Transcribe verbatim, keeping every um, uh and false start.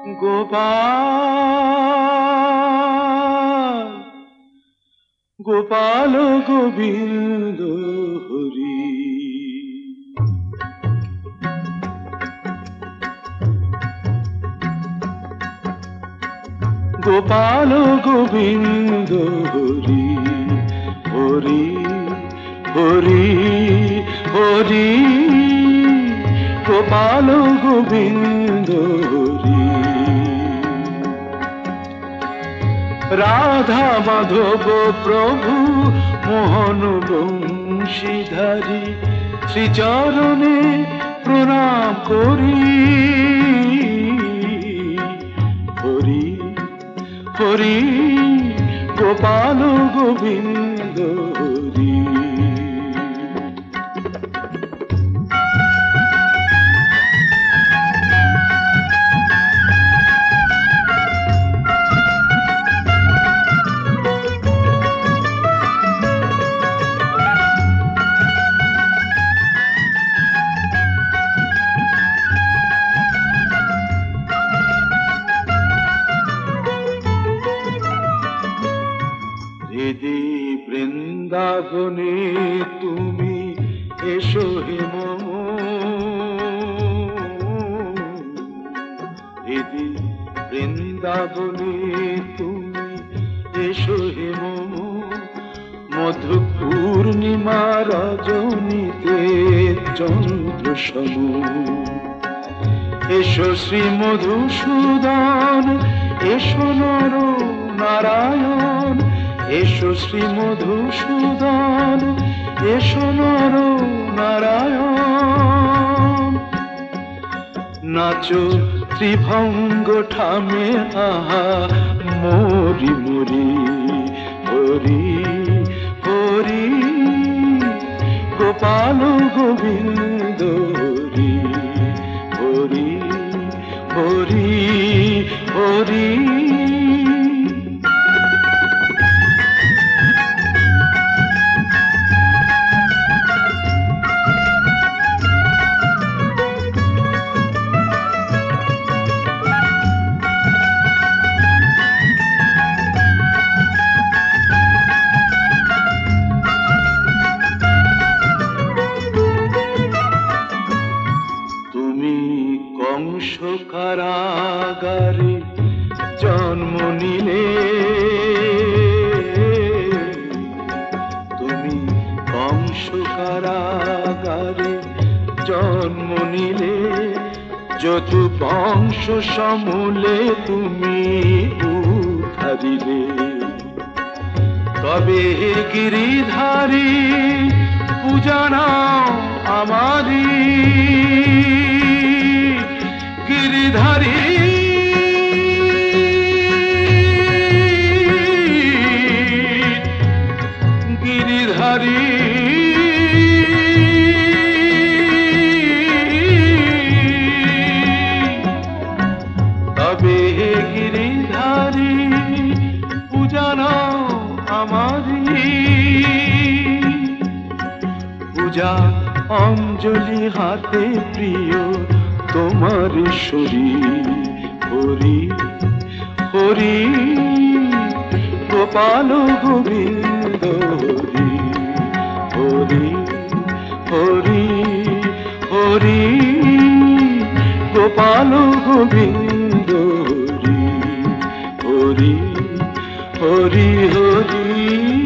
গোপাল গোপাল গোবিন্দ হরি। গোপাল গোবিন্দ হরি হরি হরি হরি। গোপাল গোবিন্দ হরি। রাধা মাধব প্রভু মোহন বংশীধারী শ্রীচরণে প্রণাম করি। হরি হরি গোপাল গোবিন্দ হরি। হৃদি বৃন্দাবনে তুমি এসো হে মম। হৃদি বৃন্দাবনে তুমি এসো হে মম। মধু পূর্ণিমা রজনীতে চন্দ্র সম। এসো শ্রী মধুসূদন এসো নর নারায়ণ। এসো শ্রী মধুসূদন এসো নর নারায়ণ। নাচো ত্রিভঙ্গ ঠামে আহা মরি মরি। হরি হরি গোপাল গোবিন্দ হরি হরি হরি হরি। কংস কারাগারে জন্ম নিলে। তুমি কংস কারাগারে জন্ম নিলে। যদু বংশ সমূলে তুমি উদ্ধারিলে। তবে হে গিরিধারী পূজা নাও আমারি। গিরিধারী গিরিধারী তবে হে গিরিধারী পূজা নাও আমারি। পূজা অঞ্জলি হাতে প্রিয় তোমার শরীর। হরি হরি গোপাল গোবিন্দ হরি হরি হরি হরি। গোপাল গোবিন্দ হরি হরি হরি হরি।